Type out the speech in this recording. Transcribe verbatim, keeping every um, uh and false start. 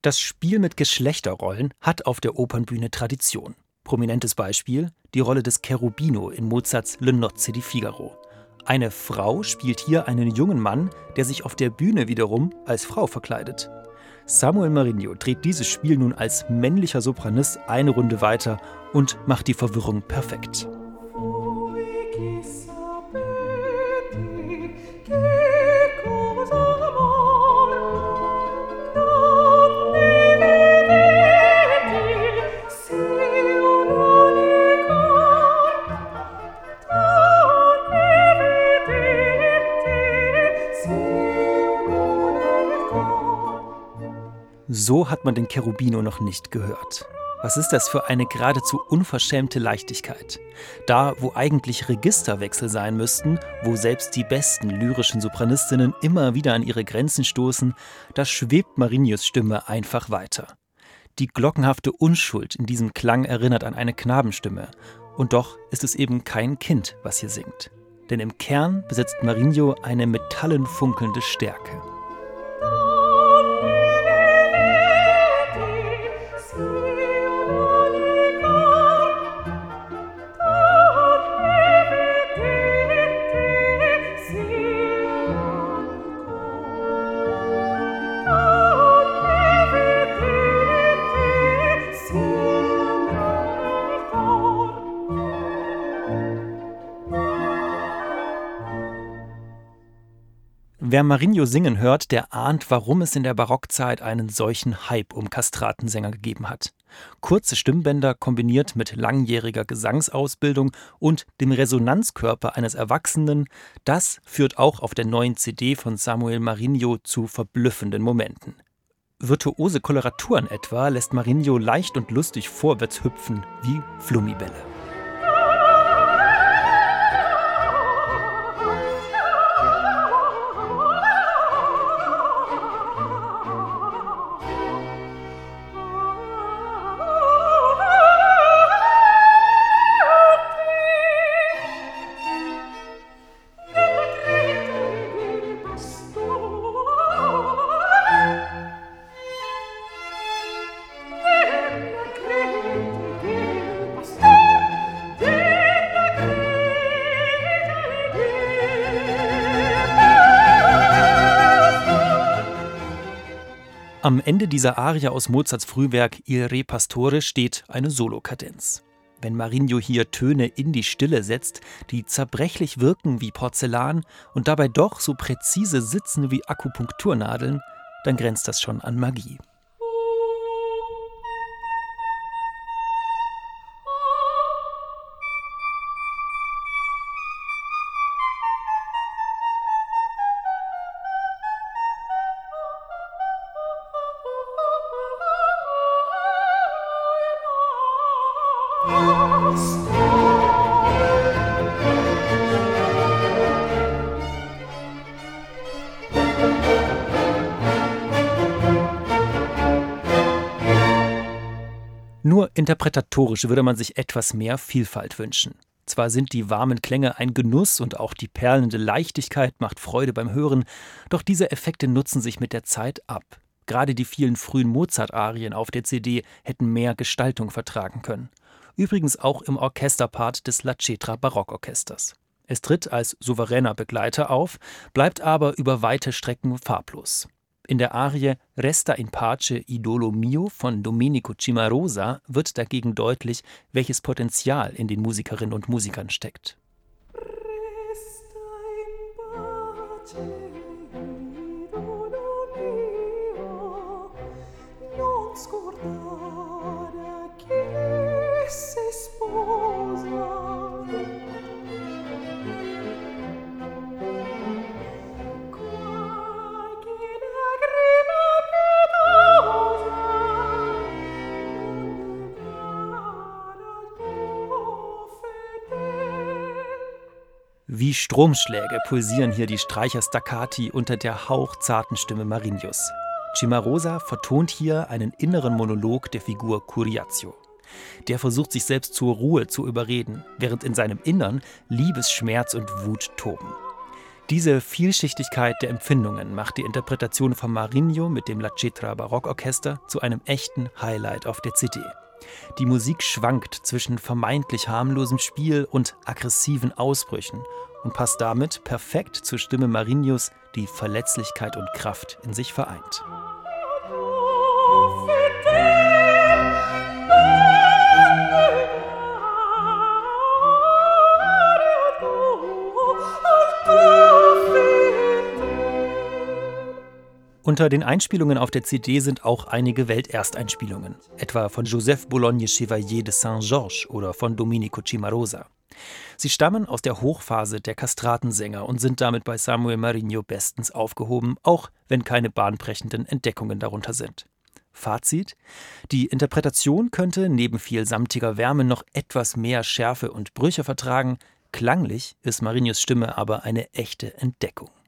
Das Spiel mit Geschlechterrollen hat auf der Opernbühne Tradition. Prominentes Beispiel: die Rolle des Cherubino in Mozarts Le Nozze di Figaro. Eine Frau spielt hier einen jungen Mann, der sich auf der Bühne wiederum als Frau verkleidet. Samuel Marinho dreht dieses Spiel nun als männlicher Sopranist eine Runde weiter und macht die Verwirrung perfekt. So hat man den Cherubino noch nicht gehört. Was ist das für eine geradezu unverschämte Leichtigkeit? Da, wo eigentlich Registerwechsel sein müssten, wo selbst die besten lyrischen Sopranistinnen immer wieder an ihre Grenzen stoßen, da schwebt Marinhos Stimme einfach weiter. Die glockenhafte Unschuld in diesem Klang erinnert an eine Knabenstimme. Und doch ist es eben kein Kind, was hier singt. Denn im Kern besitzt Marinho eine metallenfunkelnde Stärke. Wer Marinho singen hört, der ahnt, warum es in der Barockzeit einen solchen Hype um Kastratensänger gegeben hat. Kurze Stimmbänder kombiniert mit langjähriger Gesangsausbildung und dem Resonanzkörper eines Erwachsenen, das führt auch auf der neuen C D von Samuel Marinho zu verblüffenden Momenten. Virtuose Koloraturen etwa lässt Marinho leicht und lustig vorwärts hüpfen wie Flummibälle. Am Ende dieser Arie aus Mozarts Frühwerk Il Re Pastore steht eine Solokadenz. Wenn Marinho hier Töne in die Stille setzt, die zerbrechlich wirken wie Porzellan und dabei doch so präzise sitzen wie Akupunkturnadeln, dann grenzt das schon an Magie. Nur interpretatorisch würde man sich etwas mehr Vielfalt wünschen. Zwar sind die warmen Klänge ein Genuss und auch die perlende Leichtigkeit macht Freude beim Hören, doch diese Effekte nutzen sich mit der Zeit ab. Gerade die vielen frühen Mozart-Arien auf der C D hätten mehr Gestaltung vertragen können. Übrigens auch im Orchesterpart des La Cetra Barockorchesters. Es tritt als souveräner Begleiter auf, bleibt aber über weite Strecken farblos. In der Arie Resta in pace idolo mio von Domenico Cimarosa wird dagegen deutlich, welches Potenzial in den Musikerinnen und Musikern steckt. Resta in pace idolo mio, non scordare che sei sposa. Wie Stromschläge pulsieren hier die Streicher-Staccati unter der hauchzarten Stimme Marinhos. Cimarosa vertont hier einen inneren Monolog der Figur Curiazio. Der versucht, sich selbst zur Ruhe zu überreden, während in seinem Innern Liebesschmerz und Wut toben. Diese Vielschichtigkeit der Empfindungen macht die Interpretation von Marinho mit dem La Cetra Barockorchester zu einem echten Highlight auf der C D. Die Musik schwankt zwischen vermeintlich harmlosem Spiel und aggressiven Ausbrüchen und passt damit perfekt zur Stimme Marinhos, die Verletzlichkeit und Kraft in sich vereint. Unter den Einspielungen auf der C D sind auch einige Weltersteinspielungen, etwa von Joseph Boulogne Chevalier de Saint-Georges oder von Domenico Cimarosa. Sie stammen aus der Hochphase der Kastratensänger und sind damit bei Samuel Marinho bestens aufgehoben, auch wenn keine bahnbrechenden Entdeckungen darunter sind. Fazit: Die Interpretation könnte neben viel samtiger Wärme noch etwas mehr Schärfe und Brüche vertragen, klanglich ist Marinhos Stimme aber eine echte Entdeckung.